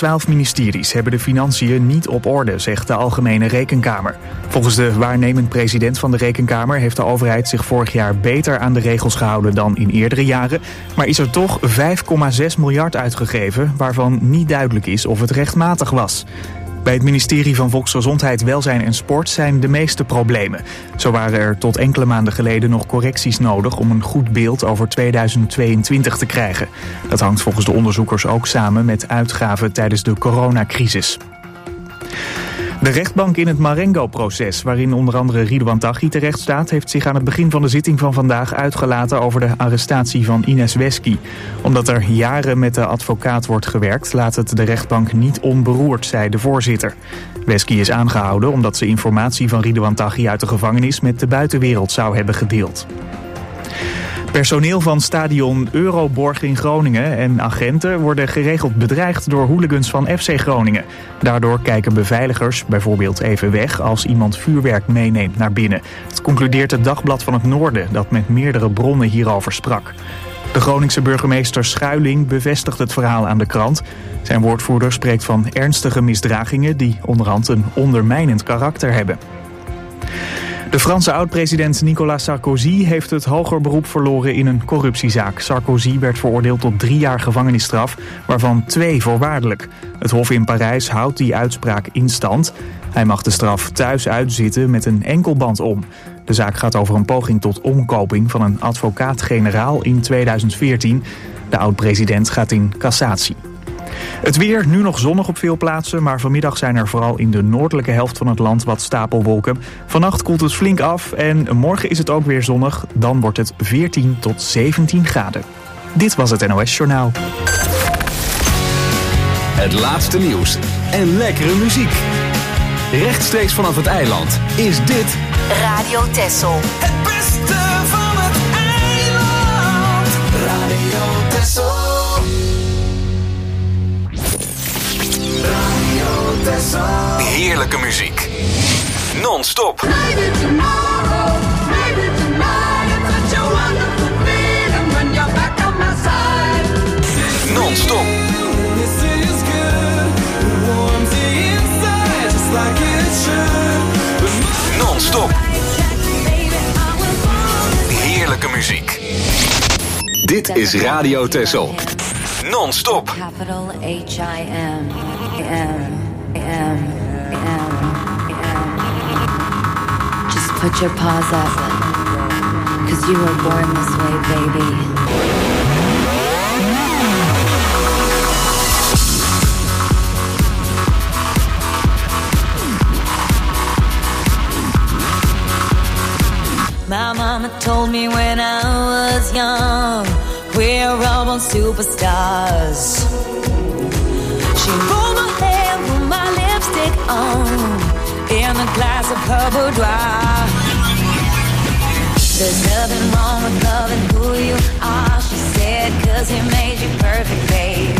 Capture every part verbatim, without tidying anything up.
twaalf ministeries hebben de financiën niet op orde, zegt de Algemene Rekenkamer. Volgens de waarnemend president van de Rekenkamer heeft de overheid zich vorig jaar beter aan de regels gehouden dan in eerdere jaren, maar is er toch vijf komma zes miljard uitgegeven, waarvan niet duidelijk is of het rechtmatig was. Bij het ministerie van Volksgezondheid, Welzijn en Sport zijn de meeste problemen. Zo waren er tot enkele maanden geleden nog correcties nodig om een goed beeld over tweeduizend tweeëntwintig te krijgen. Dat hangt volgens de onderzoekers ook samen met uitgaven tijdens de coronacrisis. De rechtbank in het Marengo-proces, waarin onder andere Ridouan Taghi terecht staat, heeft zich aan het begin van de zitting van vandaag uitgelaten over de arrestatie van Ines Wesky. Omdat er jaren met de advocaat wordt gewerkt, laat het de rechtbank niet onberoerd, zei de voorzitter. Wesky is aangehouden omdat ze informatie van Ridouan Taghi uit de gevangenis met de buitenwereld zou hebben gedeeld. Personeel van stadion Euroborg in Groningen en agenten worden geregeld bedreigd door hooligans van F C Groningen. Daardoor kijken beveiligers bijvoorbeeld even weg als iemand vuurwerk meeneemt naar binnen. Dat concludeert het Dagblad van het Noorden, dat met meerdere bronnen hierover sprak. De Groningse burgemeester Schuiling bevestigt het verhaal aan de krant. Zijn woordvoerder spreekt van ernstige misdragingen die onderhand een ondermijnend karakter hebben. De Franse oud-president Nicolas Sarkozy heeft het hoger beroep verloren in een corruptiezaak. Sarkozy werd veroordeeld tot drie jaar gevangenisstraf, waarvan twee voorwaardelijk. Het Hof in Parijs houdt die uitspraak in stand. Hij mag de straf thuis uitzitten met een enkelband om. De zaak gaat over een poging tot omkoping van een advocaat-generaal in tweeduizend veertien. De oud-president gaat in cassatie. Het weer, nu nog zonnig op veel plaatsen, maar vanmiddag zijn er vooral in de noordelijke helft van het land wat stapelwolken. Vannacht koelt het flink af en morgen is het ook weer zonnig. Dan wordt het veertien tot zeventien graden. Dit was het N O S Journaal. Het laatste nieuws en lekkere muziek. Rechtstreeks vanaf het eiland is dit Radio Texel. Het beste van het eiland. Radio Texel. Heerlijke muziek. Non-stop. Non-stop. Non-stop. Heerlijke muziek. Dit is Radio Texel. Non-stop. Capital H I M M M M M. Just put your paws up, 'cause you were born this way, baby. My mama told me when I was young, we're all born superstars. She rolled my hair, put my lipstick on, in a glass of her boudoir. There's nothing wrong with loving who you are, she said, 'cause he made you perfect, babe.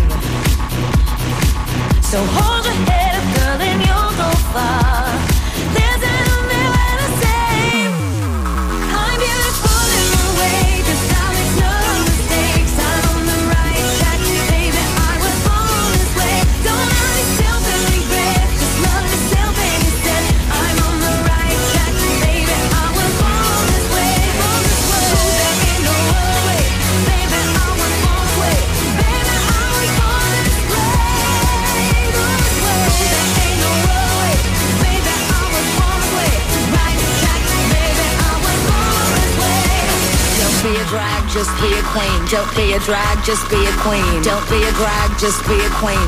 So hold your head up, girl, and you'll go far. There's an only way to say I'm beautiful in my way, 'cause I make no mistakes. I'm on the right track, baby, I was born this way. Don't hurt yourself and regret, just love yourself and you said I'm on the right track, baby, I was born this way. Born this way. There ain't no other way, baby, I was born this way. Baby, I was born this way. Born this way. There ain't no other way, baby, I was born this way. Right track, baby, I was born this way. Don't be a drag, just be a queen. Don't be a drag, just be a queen. Don't be a drag, just be a queen.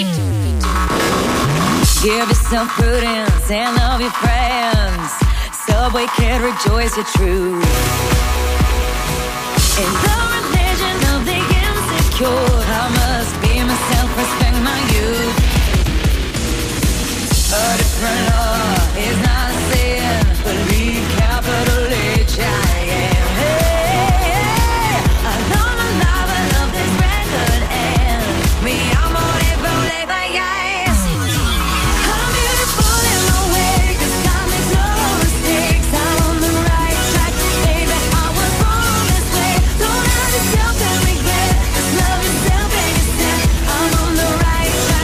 Give yourself prudence and love your friends. Subway kid, rejoice your truth. In the religion of the insecure, I must be myself, respect my youth. A different law is not a sin, believe capital H I M. Hey, I love my life, I love this record, and me, I'm on it, roll it like ice. I'm beautiful in my way, 'cause I make no mistakes. I'm on the right track, baby, I was born this way. Don't hurt yourself and regret, just love yourself and you said I'm on the right track.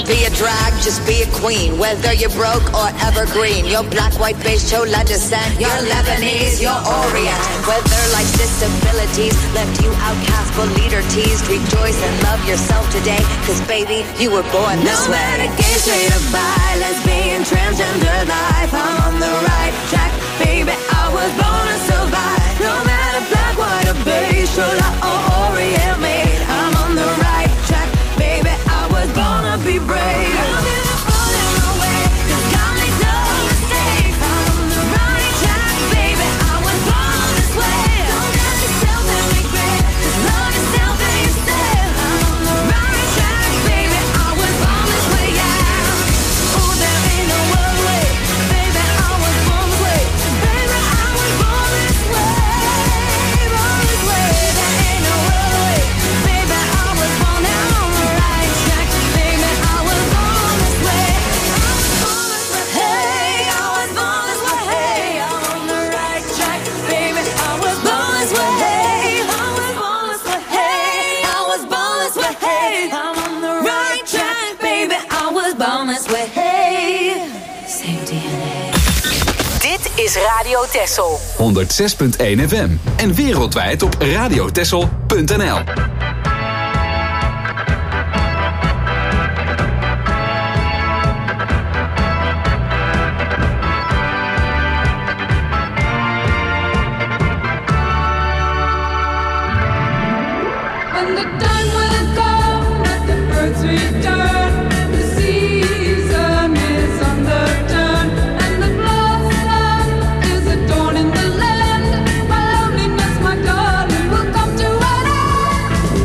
be a drag, just be a queen. Whether you're broke or evergreen, your black, white, beige, chola descent, you're Lebanese, you're Orient. Whether life's disabilities left you outcast but leader teased, rejoice and love yourself today, cause baby, you were born this no way. matter gay, straight or bi, lesbian, transgender life, I'm on the right track, baby, I was born to survive. No matter black, white or beige, chola or Orient made, I'm on the right track, baby, I was born to be brave. I'm beautiful in my way, 'cause God makes no mistakes. I'm on the right track, baby, I was born this way. Don't ask yourself and regret, 'cause love yourself and you said, I'm on the right track, baby, I was born this way, yeah. Oh, there ain't no other way, baby, I was born this way. Baby, I was born this way, born this way. There ain't no other way, baby, I was born now on the right track, baby, I was born this way. I was born this way, hey, I was born this way, hey, I'm on the right track, baby, I was born this way, hey, I was born this way, hey, I was born this way, hey, I'm on the right track, baby, I was born this way, hey. Same D N A. Dit is Radio Texel. honderdzes punt één F M en wereldwijd op radiotexel punt n l. When the time will come that the birds return, the season is on the turn, and the blossom is adorning the land. My loneliness, my darling, will come to an end.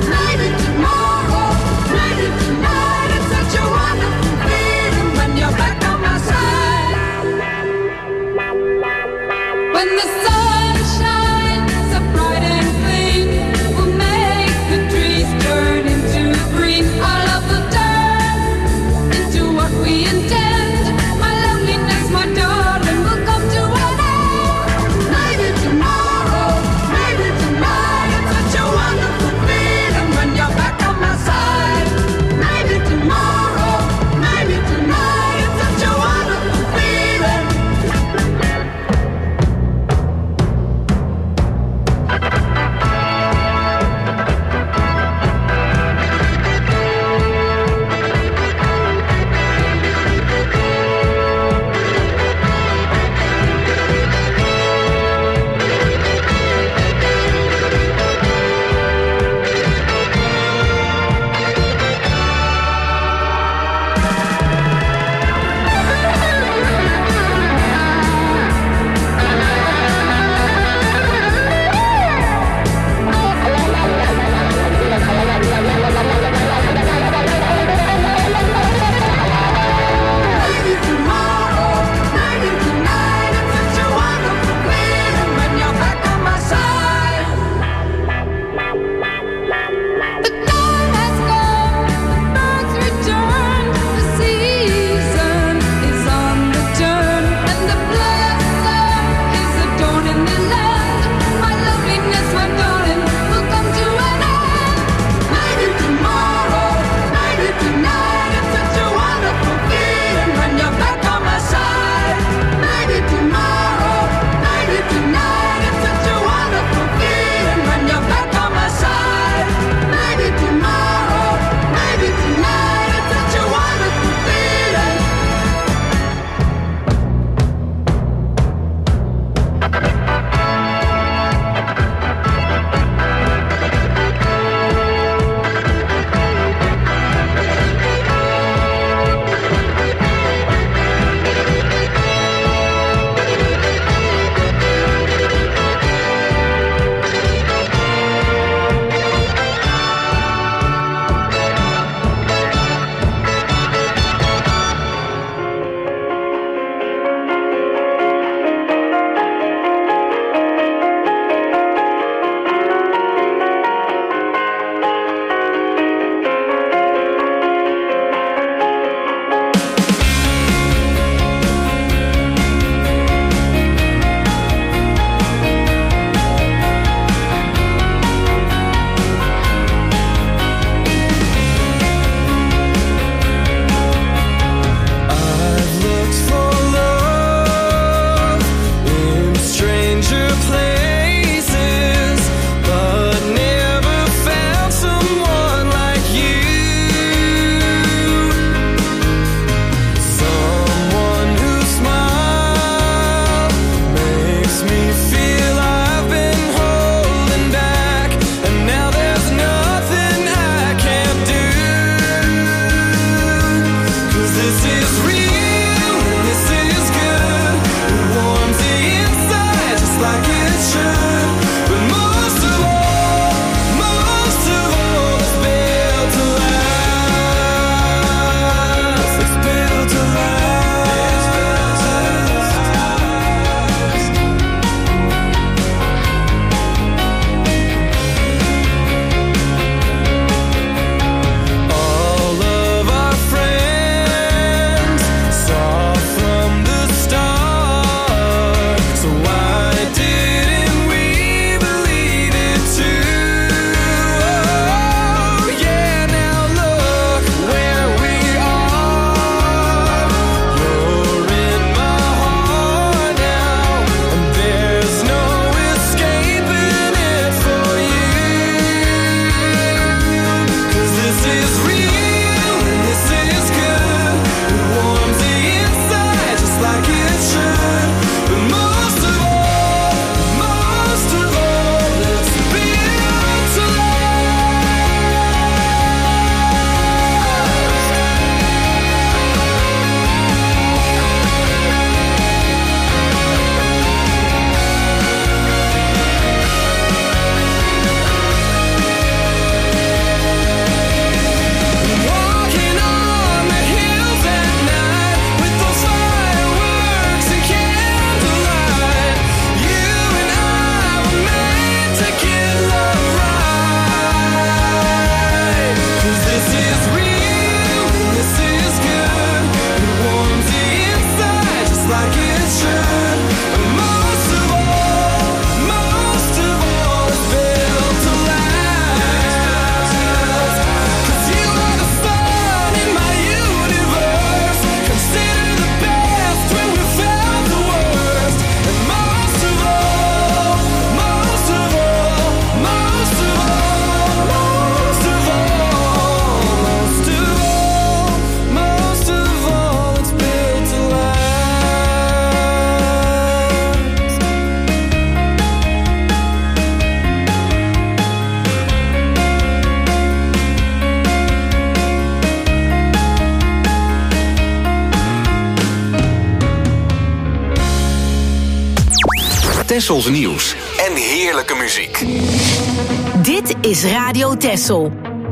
Tessels nieuws en heerlijke muziek. Dit is Radio Tessel.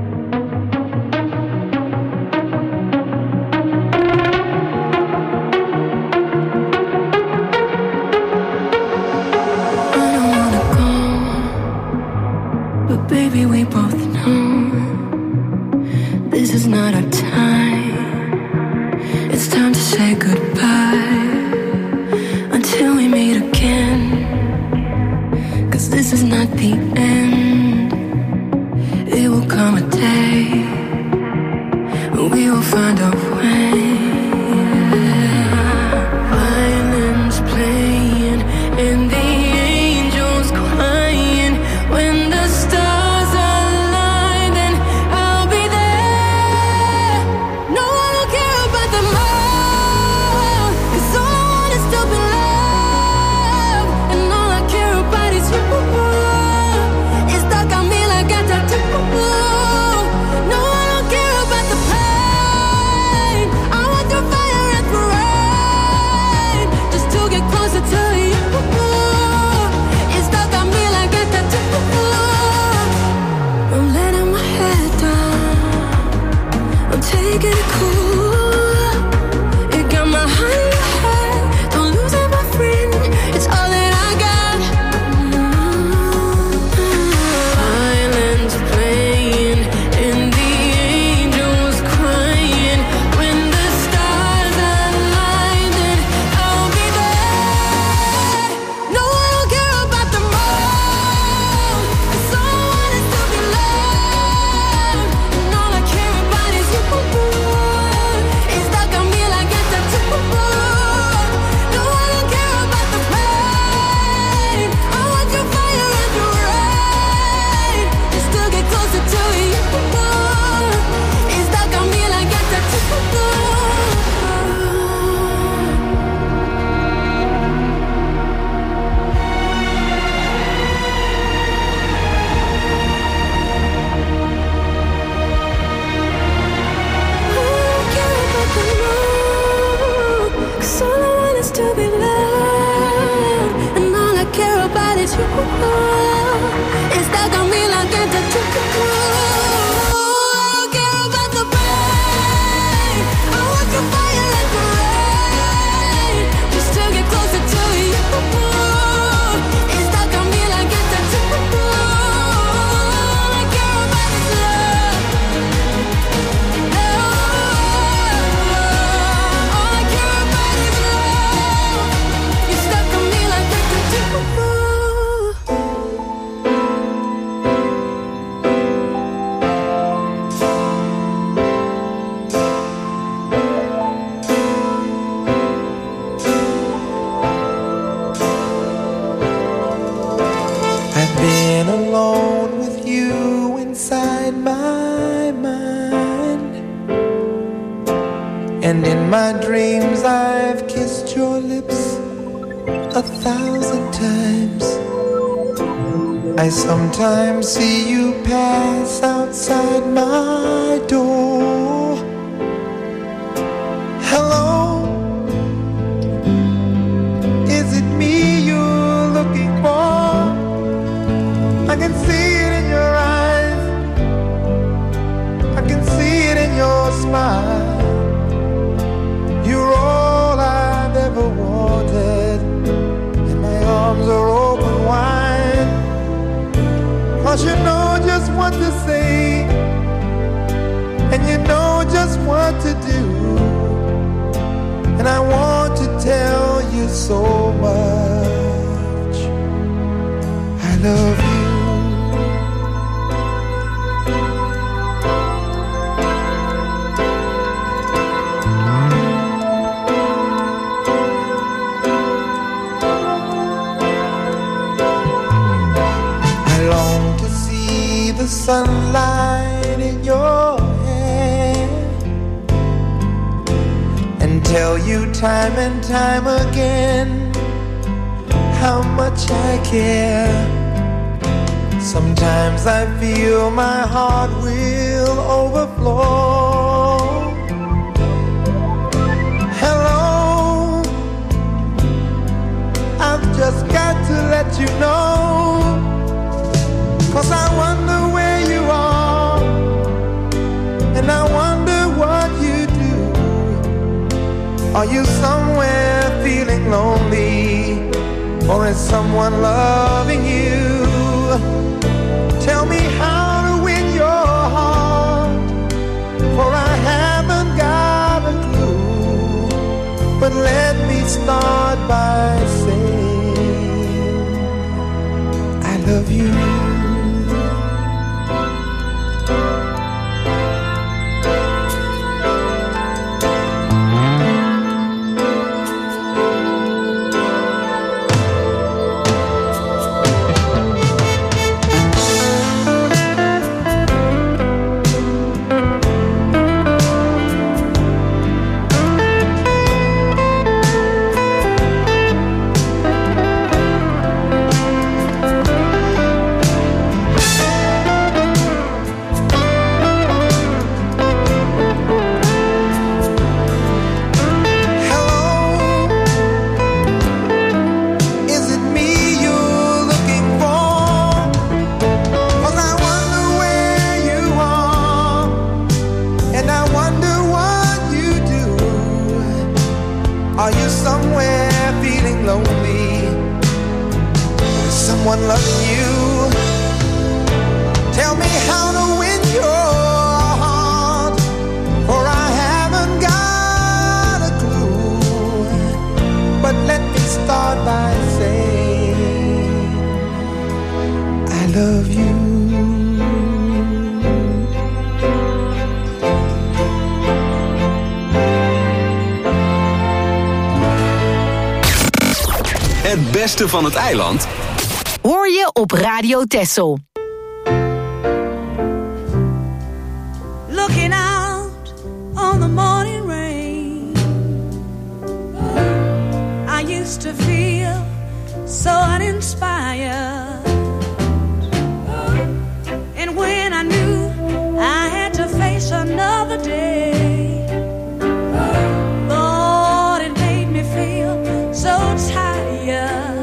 Baby, we both know this is not our time. It's time to say goodbye until we meet again. 'Cause this is not the end. It will come a day when we will find a way. Violins playing and the angels crying when the stars And in my dreams I've kissed your lips a thousand times. I sometimes see you pass outside my door. Hello, is it me you're looking for? I can see it in your eyes, I can see it in your smile. You're all I've ever wanted, and my arms are open wide. 'Cause you know just what to say, and you know just what to do. And I want to tell you so much I love you. The sunlight in your hair, and tell you time and time again how much I care. Sometimes I feel my heart will overflow. Hello, I've just got to let you know, 'cause I wonder where you are, and I wonder what you do. Are you somewhere feeling lonely, or is someone loving you? Tell me how to win your heart, for I haven't got a clue. But let me start by saying I love you. Het beste van het eiland hoor je op Radio Texel. Looking out on the morning rain, I used to feel so uninspired. And when I knew I had to face another day, Lord, it made me feel so tired.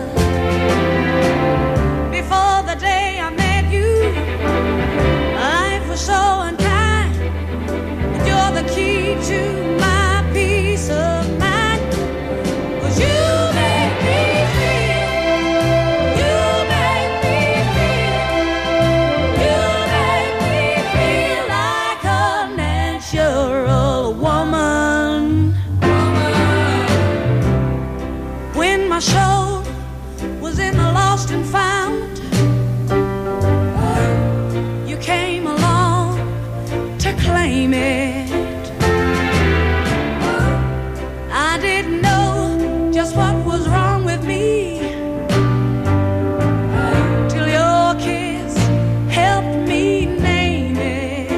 Before the day I met you, life was so unkind. You're the key to my peace of mind. 'Cause you make me feel, you make me feel, you make me feel like a natural woman. When my soul was in the lost and found, you came along to claim it. I didn't know just what was wrong with me till your kiss helped me name it.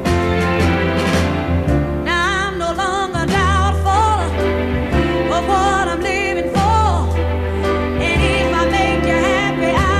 Now I'm no longer doubtful of what I'm living for, and if I make you happy, I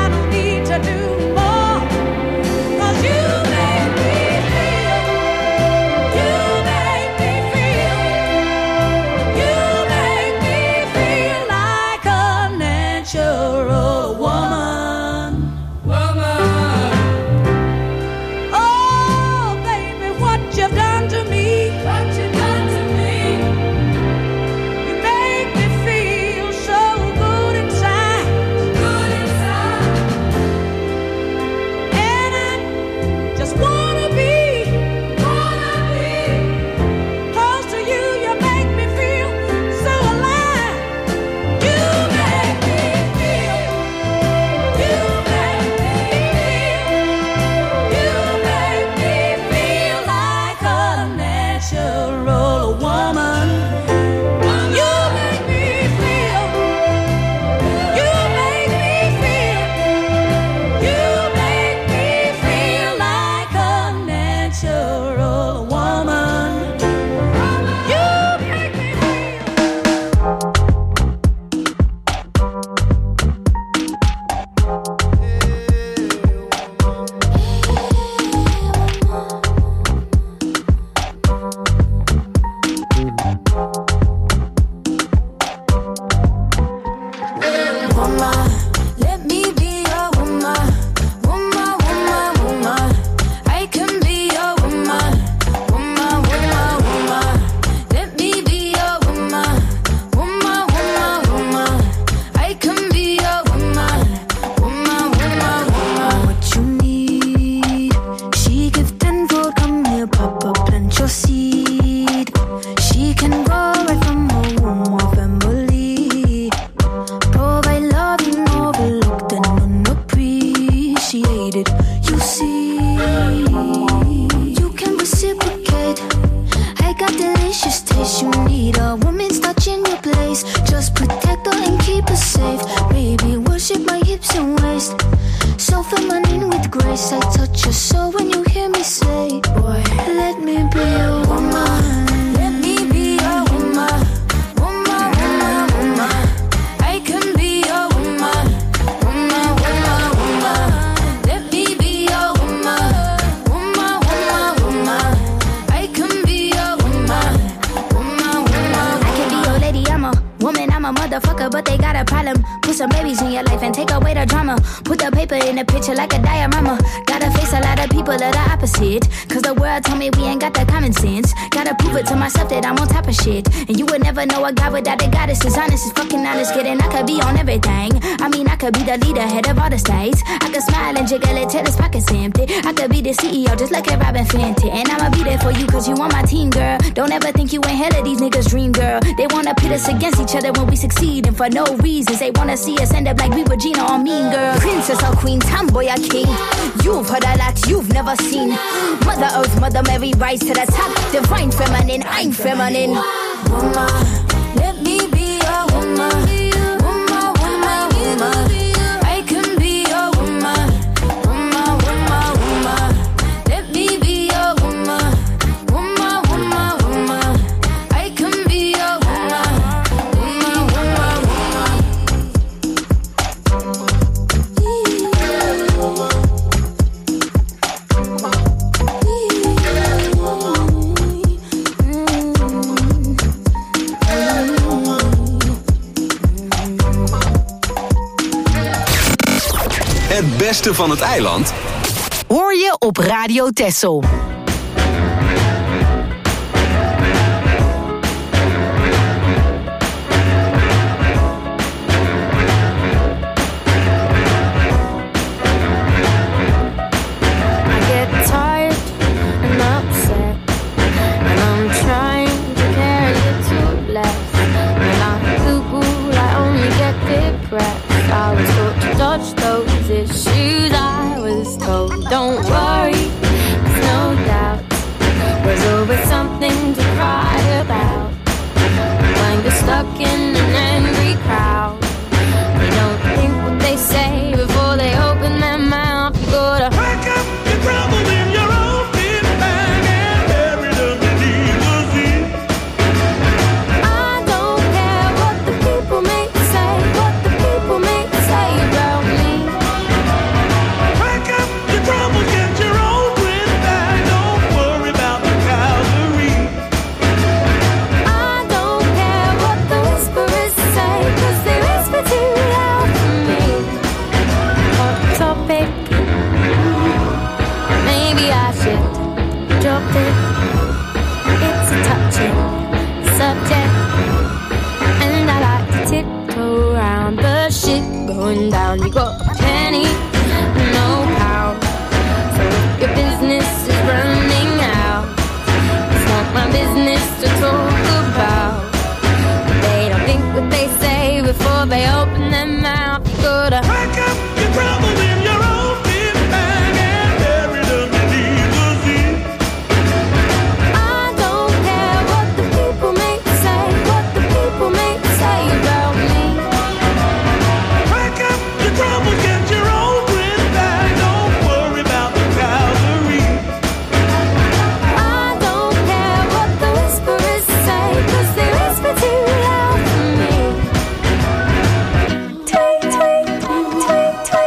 safe. Baby, worship my hips and waist. So feminine with grace. I touch your soul when you hear me say, boy, let me be your woman. Let me be your woman. Woman, woman, woman. I can be your woman. Woman, woman, woman. Let me be your woman. Woman, woman, woman. I can be your woman. Woman, woman. I can be your lady, I'm a woman, I'm a motherfucker, but they got a problem. Put some babies in your life and take away the drama. Put the paper in the picture like a diorama. Gotta face a lot of people that are opposite. Cause the world told me we ain't got the common sense. Gotta prove it to myself that I'm on top of shit. And you would never know a guy without a goddess is honest, is fucking honest. Kidding, I could be on everything. I mean, I could be the leader, head of all the states. I could smile and jiggle it till his pockets empty. I could be the C E O just like a Robin Fenty. And I'ma be there for you cause you on my team, girl. Don't ever think you ain't hell of these niggas' dream, girl. They wanna pit us against each other when we succeed. And for no reasons, they wanna see us end up like we were Gina or Mean Girl. Princess or queen, tomboy or king. You've heard a lot you've never seen. Mother Earth, Mother Mary, rise to the top. Divine feminine, I'm feminine. Woman, let me be a woman. Woman, woman, woman. I can be a woman. Woman, woman, woman. Let me be a woman. Woman, woman, woman. I can be a woman. Woman, woman, woman. Het beste van het eiland Hoor je op Radio Texel. I was taught to dodge those issues. I was told, don't worry, there's no doubt. There's always something to cry about. When you're stuck in an angry crowd, they don't think what they say before they open their mouth. You gotta Pack up your troubles in your own big bag and bury them beneath the sea. I don't care what the people may say, what the people may say about me. Pack up your troubles, get your own twin bag. Don't worry about the Calvary. I don't care what the whisperers say, cause they whisper too loud for me. Hot topic, maybe I should drop it. It's a touching subject, and I like to tiptoe around the shit going down. You got a penny, no pound. So if your business is running out, it's not my business to talk about. They don't think what they say before they open their mouth. You gotta Pack up your troubles in your own big bag and bury them beneath the sea. I don't care what the people may say, what the people may say about me. Pack up your troubles, get your own twin bag. Don't worry about the Calvary. I don't care what the whisperers say, cause they whisper too loud for me. Tweet, tweet, tweet, tweet.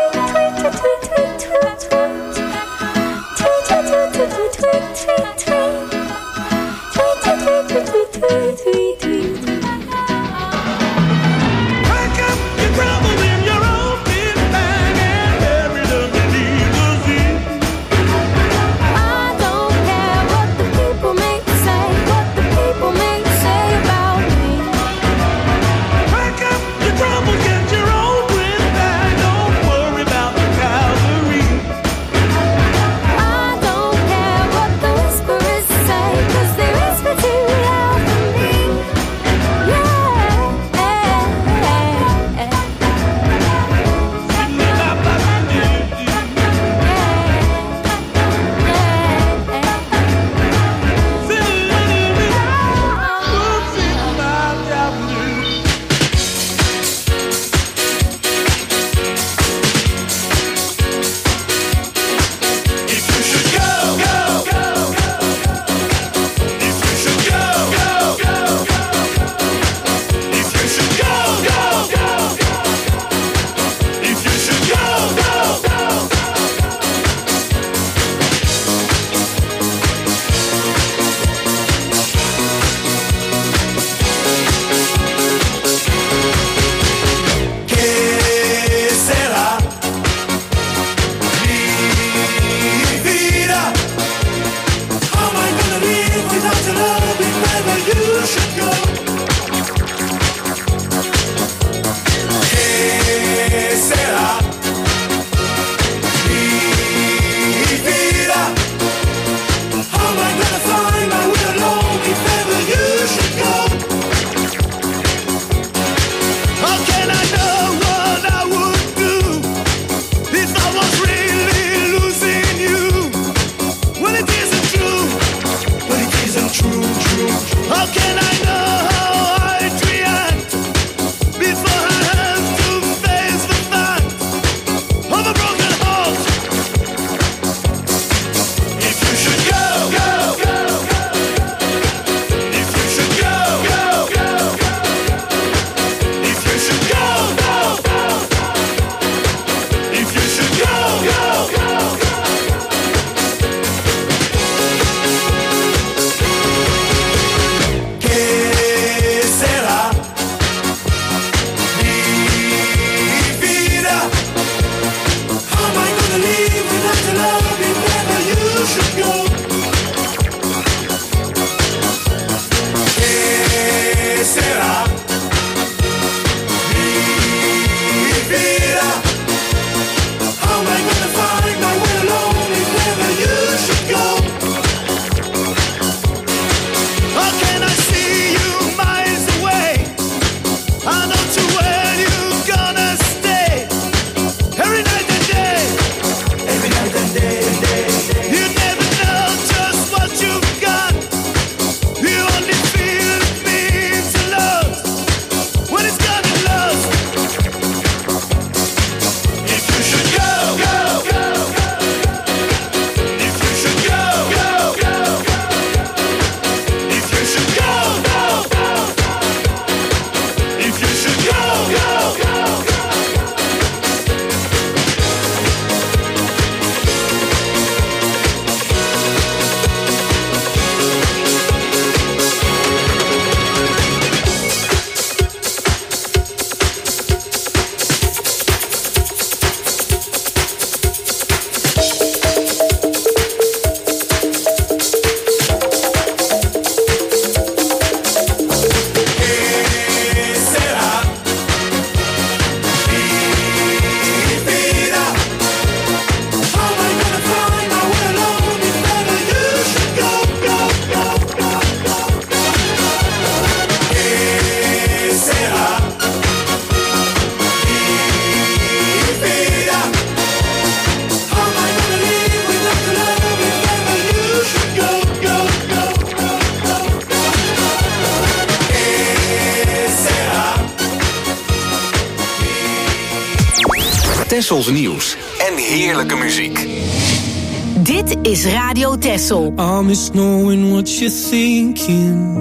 Tessels nieuws en heerlijke muziek. Dit is Radio Tessel. I miss knowing what you're thinking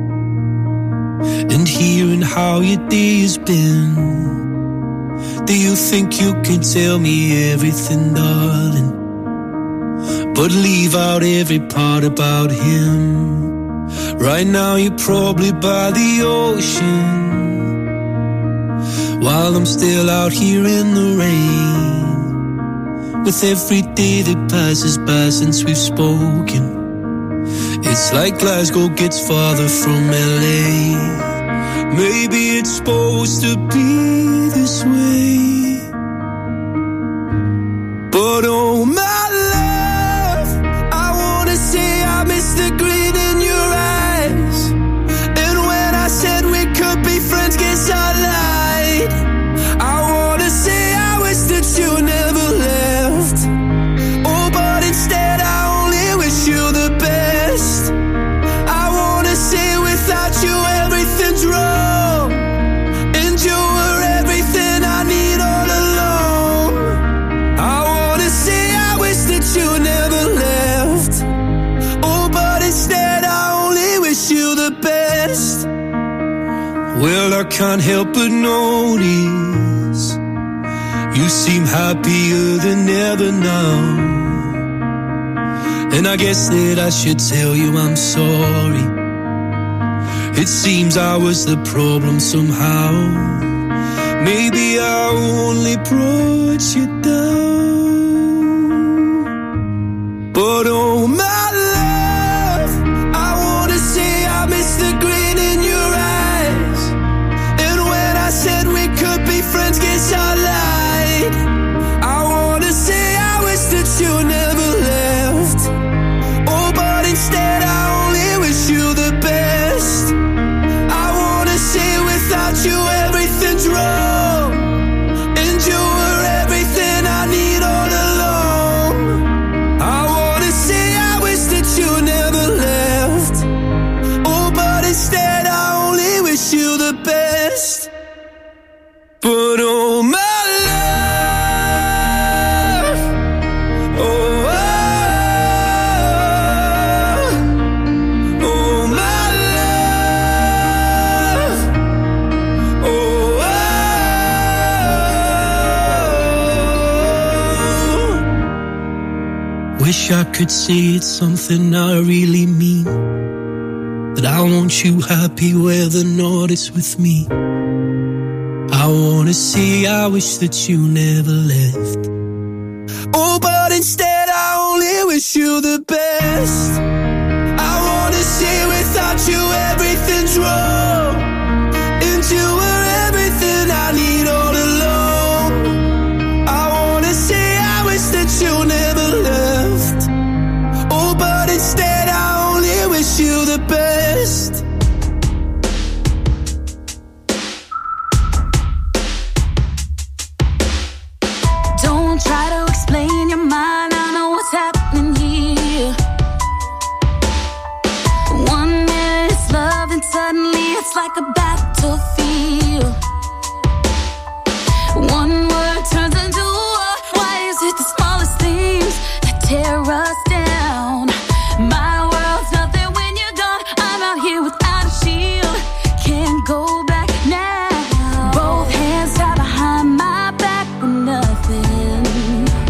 and hearing how your day has been. Do you think you can tell me everything, darling, but leave out every part about him? Right now you're probably by the ocean, while I'm still out here in the rain. With every day that passes by since we've spoken, it's like Glasgow gets farther from L A. Maybe it's supposed to be this way, but oh my love, I wanna say I miss the green in your eyes. And when I said we could be friends, guess I lied. I wanna say I wish that you never left. Oh, but instead I only wish you the best. I wanna say without you everything's wrong, and you were everything I need all along. I wanna say I wish that you never left. Oh, but instead I only wish you the best. Well, I can't help but notice you seem happier than ever now, and I guess that I should tell you I'm sorry. It seems I was the problem somehow. Maybe I only brought you down, but oh my love, I wanna say I miss the green in your eyes. And when I said we could be friends, guess I lied. I wanna say I wish that you never left. Oh, but instead I only wish you the best. I wanna say without you everything's wrong, and you were everything I need all along. I wanna say I wish that you never left. Oh, but instead I only wish you the best. But oh my love, oh, oh, oh my love, oh, oh. Wish I could say it's something I really mean, that I want you happy where the north is with me. I wanna say I wish that you never left. Oh, but instead I only wish you the best. I wanna say without you everything's wrong, and you were everything I need all along. I wanna say I wish that you never left. Oh, but instead I only wish you the best. Don't try to explain your mind, I know what's happening here. One minute it's love and suddenly it's like a battlefield. One word turns into a war. Why is it the smallest things that tear us down? My world's nothing when you're gone. I'm out here without a shield, can't go back now. Both hands tied behind my back with nothing.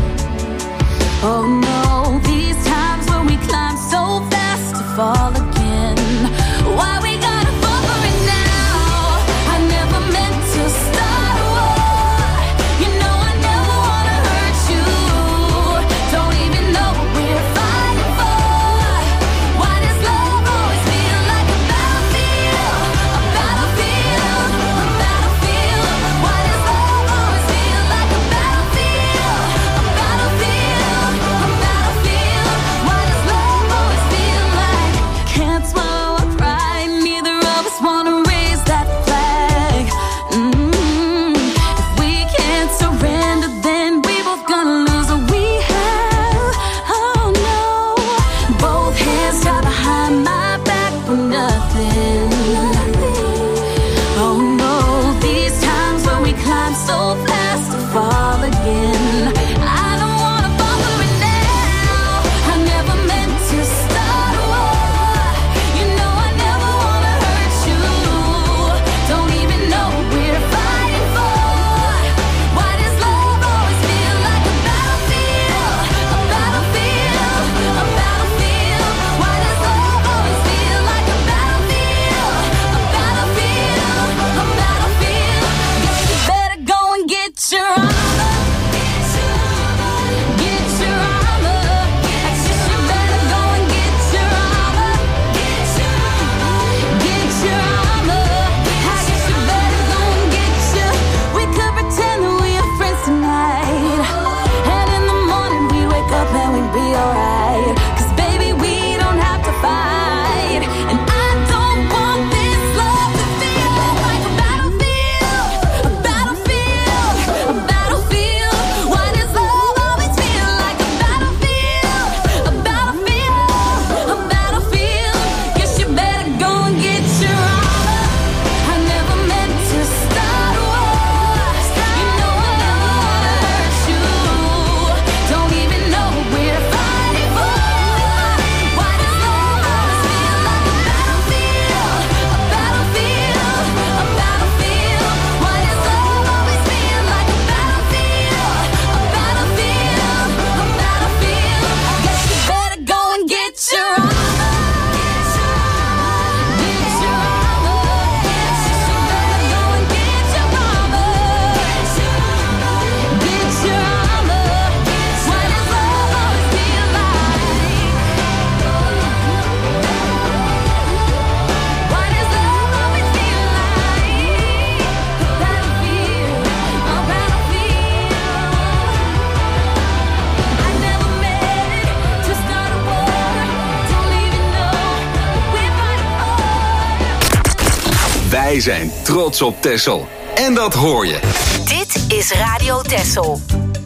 Wij zijn trots op Texel. En dat hoor je. Dit is Radio Texel.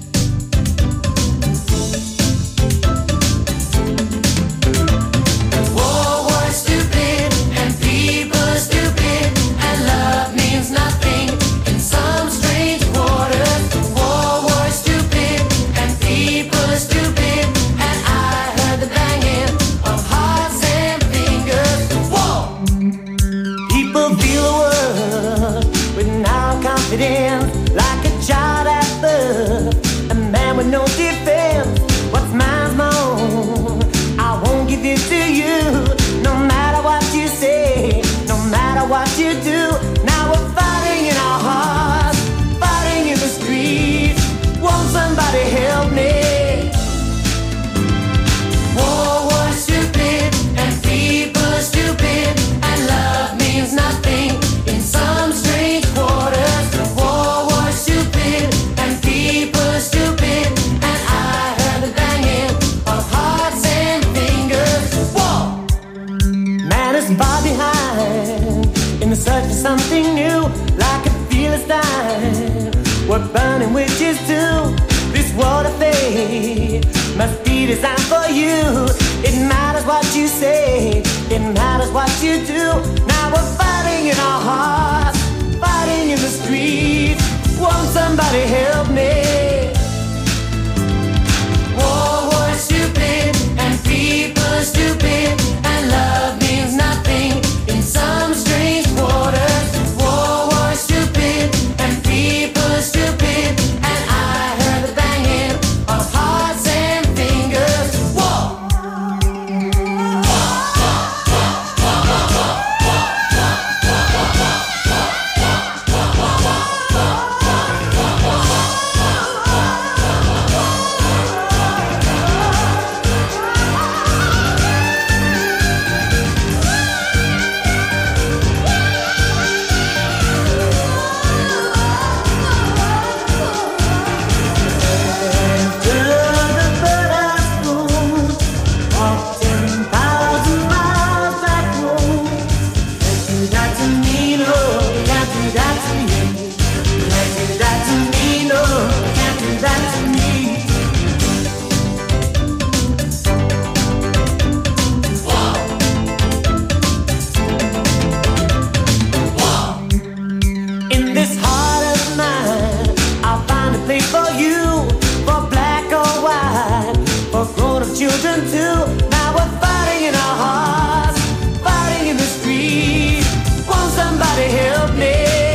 War was stupid and people are stupid and love means nothing in some strange quarters. War was stupid and people are stupid and I heard the banging of hearts and fingers. War! People feel the world with now confidence, like a child at birth, a man with no defense. What's mine's my own. I won't give it to you, no matter what you say, no matter what you do. Now we're fighting in our hearts, fighting in the streets. Won't somebody help me? War was stupid and people are stupid and love means nothing in some strange quarters. War was stupid and people are stupid and I heard the banging of hearts and fingers. War! Man is far behind in the search for something new, like a Philistine. We're burning witches too. This world of fate must be designed for you. It matters what you say, it matters what you do. Now we're fighting in our hearts, fighting in the streets. Won't somebody help me? War was stupid and people are stupid and love means nothing in some strange quarters. War was stupid and people are stupid and I heard the banging of hearts and fingers. War! In this heart of mine, I'll find a place for you, for black or white, for grown-up children too. Now we're fighting in our hearts, fighting in the streets. Won't somebody help me?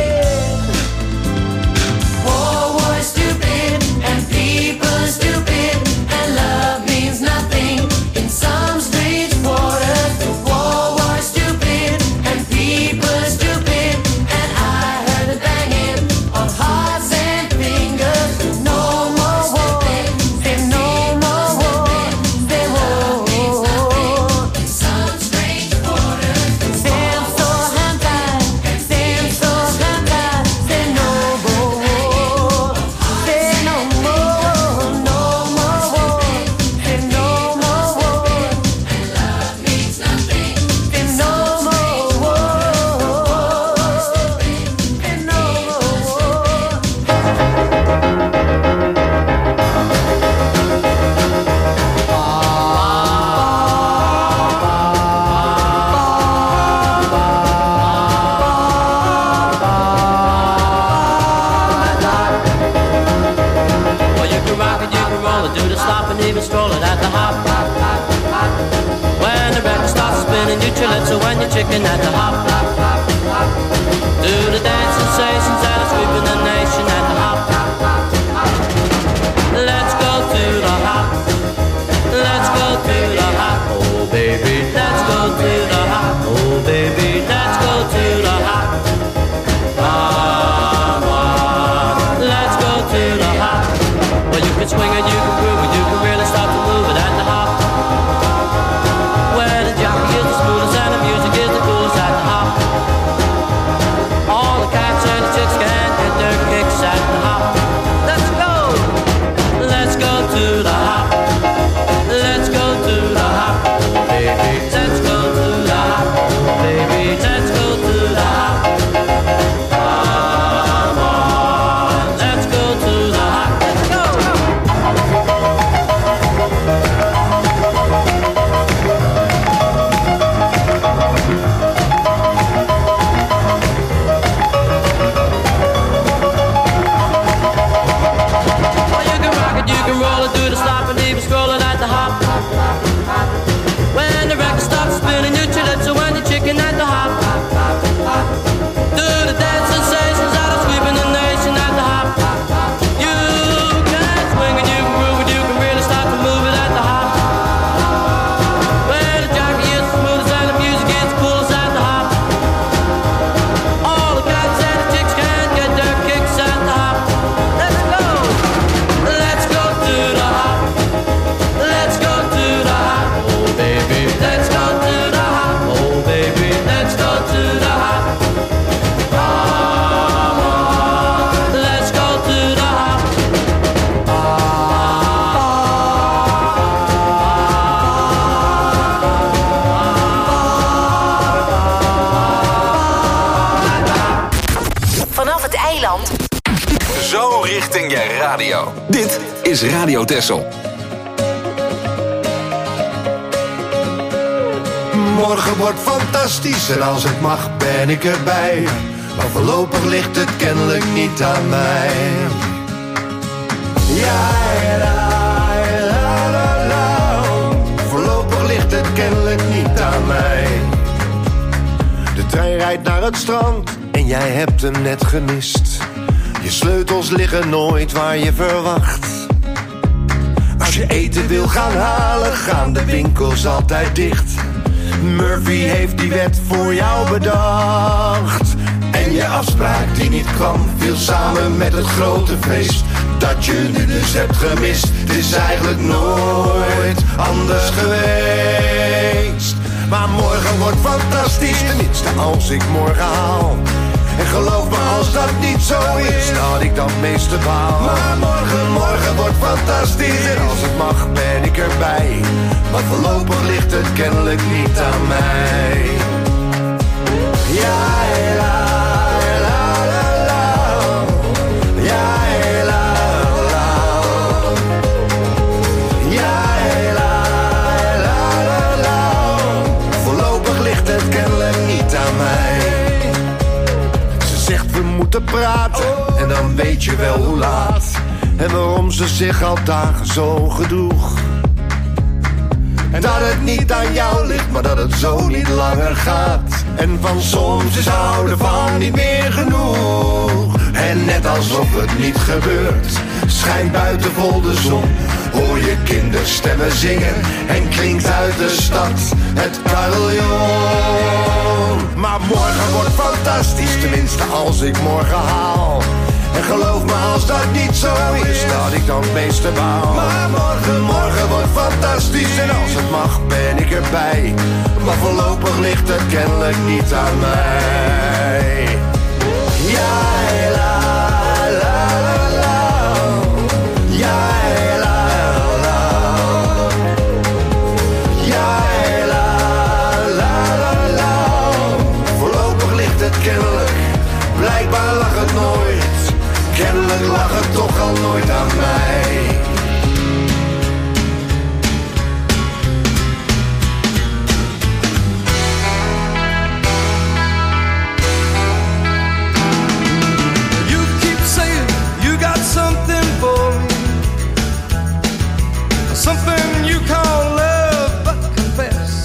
War was stupid and people are stupid and love means nothing in some strange quarters. War was stupid and people are stupid and I heard the banging of hearts and fingers. No more war, say no more war, say war means nothing in some strange quarters. Stand so hand tight, stand so hand tight, say no more, say no more, no more war, say no more war, Love means nothing. say no more war, say no more war. Well, you can rock it, you can roll it, do the stop and even stroll it at the hop. When the record starts spinning, you chill it, so when you're chicken at the hop. Do the dance sensations that are sweeping the nation at the hop. Let's go to the hop. Let's go to the hop. Oh baby, let's go to the hop. Oh baby, let's go to the hop. Come on, let's go to the hop. Well, you can swing it, you can groove it, you can really start to move it at the hop. Where the jockey is the smoothest and the music is the coolest at the hop. All the cats and the chicks can get their kicks at the hop. Let's go, let's go to the hop. Let's go to the hop, baby. Let's go to the hop, baby. Let's go to the hop. richting je radio. Dit is Radio Texel. Morgen wordt fantastisch en als het mag ben ik erbij. Maar voorlopig ligt het kennelijk niet aan mij. Ja, la, la, la, la. Voorlopig ligt het kennelijk niet aan mij. De trein rijdt naar het strand en jij hebt hem net gemist. Je sleutels liggen nooit waar je verwacht. Als je eten wil gaan halen, gaan de winkels altijd dicht. Murphy heeft die wet voor jou bedacht. En je afspraak die niet kwam, viel samen met het grote feest dat je nu dus hebt gemist. Het is eigenlijk nooit anders geweest. Maar morgen wordt fantastisch, tenminste als ik morgen haal. En geloof me, als dat niet zo is, dat ik dan meeste baal. Maar morgen, morgen wordt fantastisch en als het mag ben ik erbij. Maar voorlopig ligt het kennelijk niet aan mij. Ja, la, la, la, la. Ja, la, la. Ja, la, la, la, la. Voorlopig ligt het kennelijk niet aan mij. Ze zegt we moeten praten en dan weet je wel hoe laat. En waarom ze zich al dagen zo gedroeg. En dat het niet aan jou ligt, maar dat het zo niet langer gaat. En van soms is houden van niet meer genoeg. En net alsof het niet gebeurt, schijnt buiten vol de zon. Hoor je kinderstemmen zingen en klinkt uit de stad het carillon. Maar morgen wordt fantastisch, tenminste als ik morgen haal. En geloof me, als dat niet zo is, dat ik dan het meeste baal. Maar morgen, morgen wordt fantastisch en als het mag ben ik erbij. Maar voorlopig ligt het kennelijk niet aan mij. Ja, la, la, la, la. Ja, la, la. Ja, la, la, la, la. Voorlopig ligt het kennelijk, blijkbaar lag het nooit. Kennelijk lag het toch al nooit aan mij. You keep saying you got something for me, something you call love, but confess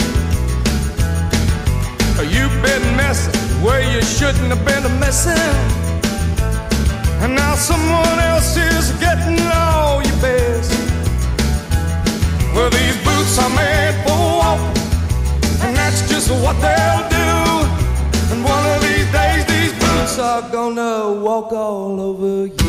you've been messing where you shouldn't have been messing. And now someone else is getting all your best. Well, these boots are made for walking, and that's just what they'll do. And one of these days, these boots are gonna walk all over you.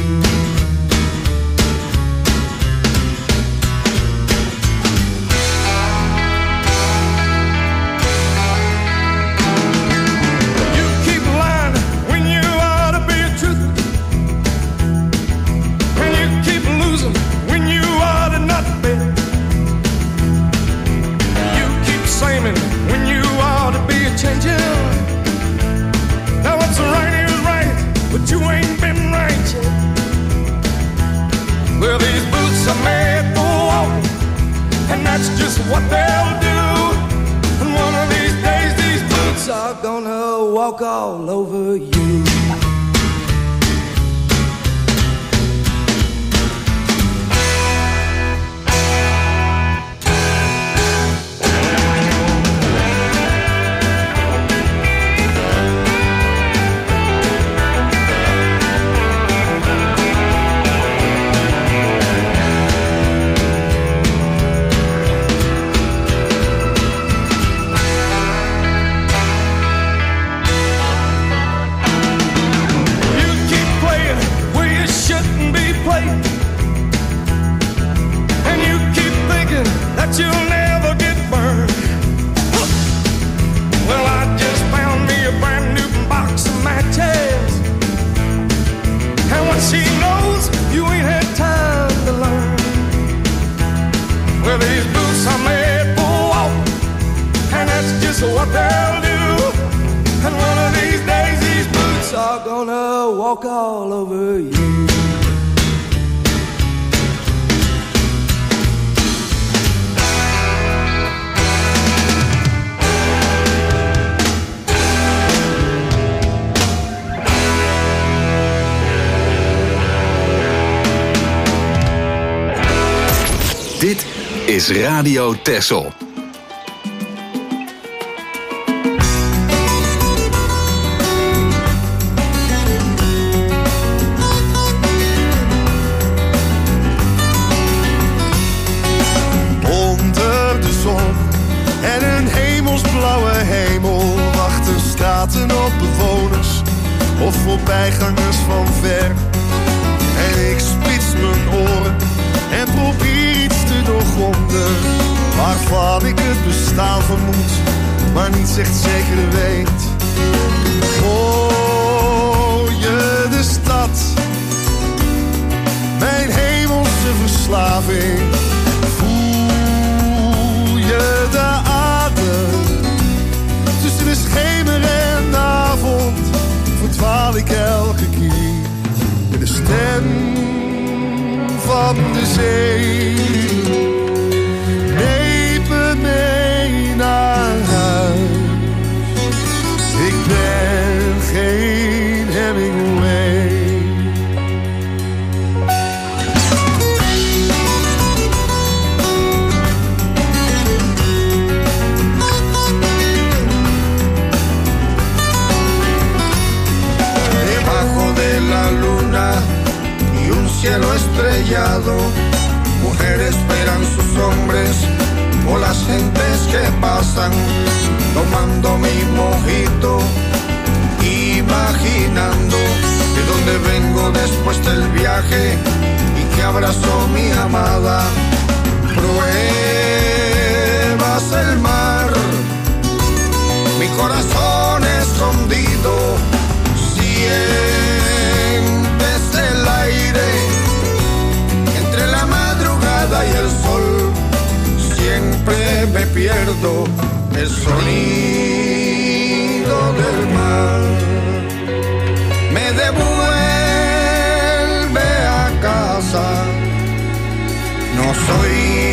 When you ought to be a changing. Now what's right is right, but you ain't been right yet. Well, these boots are made for walking, and that's just what they'll do. And one of these days, these boots are gonna walk all over you. You'll never get burned. Well, I just found me a brand new box of matches, and when she knows you ain't had time to learn. Well, these boots are made for walking, and that's just what they'll do. And one of these days, these boots are gonna walk all over you. Dit is Radio Texel. Onder de zon en een hemelsblauwe hemel wachten straten op bewoners of voorbijgangers van ver. En ik spits mijn oren en probeer iets te doorgronden waarvan ik het bestaan vermoed, maar niet echt zeker weet. Hoor je de stad, mijn hemelse verslaving? Voel je de adem tussen de schemer en de avond? Verdwaal ik elke keer in de stem van de zee. Neem me mee naar huis. Ik ben geen Hemingway. Debajo de la luna y un cielo estrellado, mujeres esperan sus hombres o las gentes que pasan, tomando mi mojito, imaginando de dónde vengo después del viaje y que abrazo mi amada. Pruebas el mar, mi corazón escondido, sientes el aire entre la madrugada y el sol. Siempre me pierdo el sonido del mar. Me devuelve a casa. No soy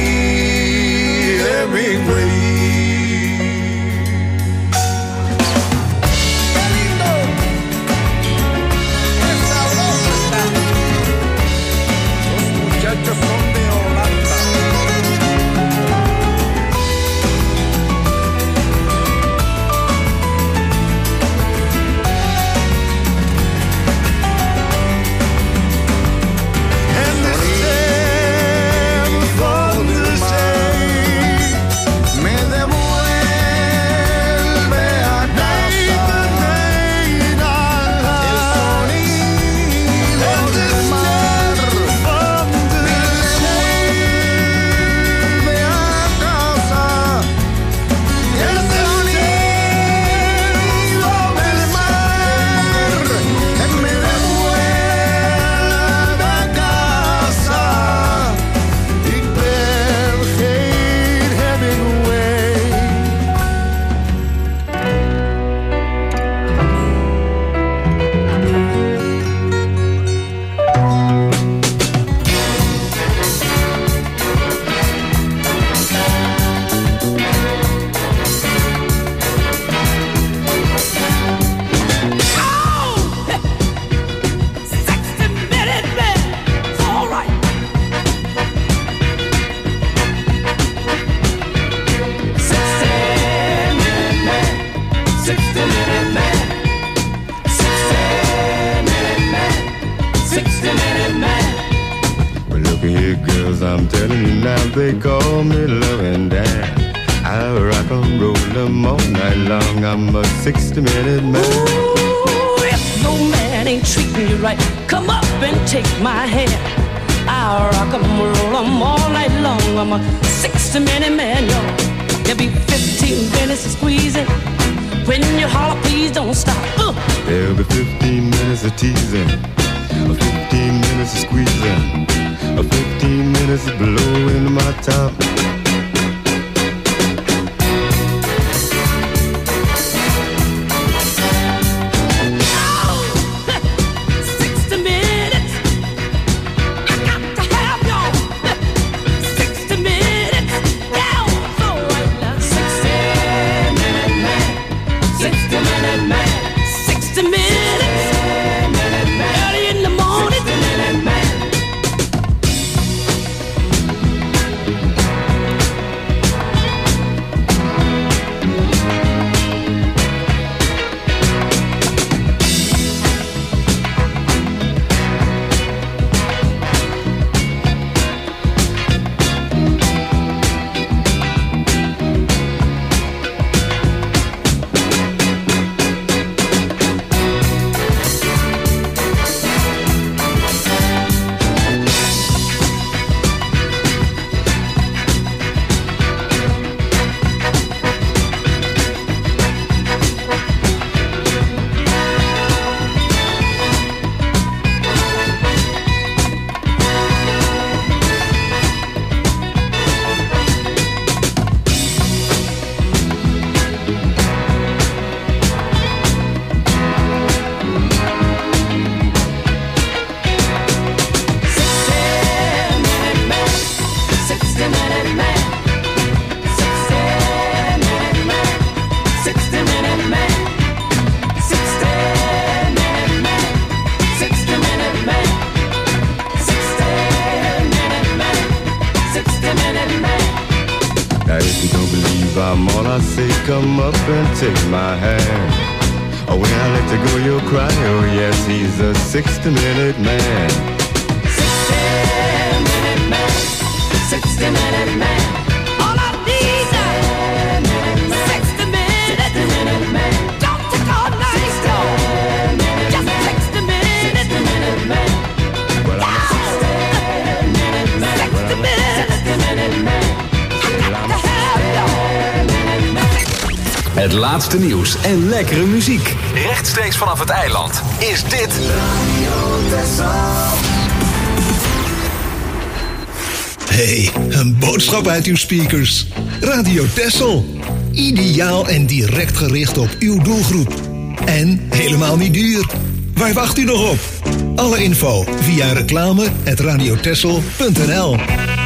Hemingway. Muchachos son de Holanda. En de stem van de zee me devuelve a casa. mee naar El huis. sonido En de del mar stem van de zee. me a casa. El sonido del mar que me devuelve a casa. Ik ben geen Hemingway. Well, look here, girls, I'm telling you now, they call me loving Dan. I rock and roll them all night long. I'm a sixty-minute man. Ooh, if no man ain't treating you right, come up and take my hand. I'll rock 'em, roll 'em all night long. I'm a sixty-minute man, y'all. There'll be fifteen minutes of squeezing. When you holler, please don't stop. Uh. There'll be fifteen minutes of teasing, fifteen minutes of squeezing, fifteen minutes of blowing my top. sixty minutes, early in the morning, I'm all I say, come up and take my hand. Oh, when I let you go, you'll cry, oh yes, he's a sixty-minute man. sixty-minute man, sixty-minute man. All I need is sixty-minute man. Don't take all night, just sixty-minute man. Well, I'm a sixty-minute man. sixty-minute man. Het laatste nieuws en lekkere muziek. Rechtstreeks vanaf het eiland is dit Hey, een boodschap uit uw speakers. Radio Texel. Ideaal en direct gericht op uw doelgroep. En helemaal niet duur. Waar wacht u nog op? Alle info via reclame at radiotexel punt n l.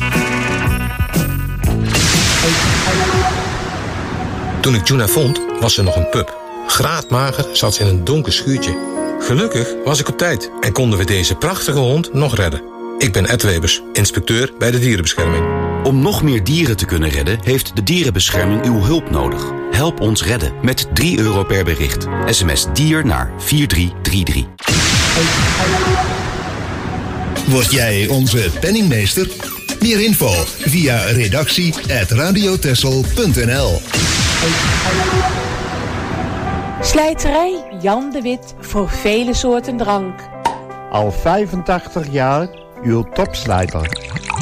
Toen ik Juna vond, was ze nog een pup. Graadmager zat ze in een donker schuurtje. Gelukkig was ik op tijd en konden we deze prachtige hond nog redden. Ik ben Ed Webers, inspecteur bij de dierenbescherming. Om nog meer dieren te kunnen redden, heeft de dierenbescherming uw hulp nodig. Help ons redden met drie euro per bericht. S M S dier naar vier drie drie drie. Word jij onze penningmeester? Meer info via redactie at radiotexel punt n l. Slijterij Jan de Wit voor vele soorten drank. Al vijfentachtig jaar uw topslijter.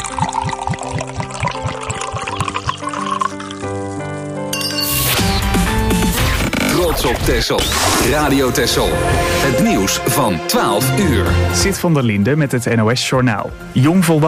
Trots op Texel. Radio Texel. Het nieuws van twaalf uur. Sid van der Linde met het N O S Journaal. Jong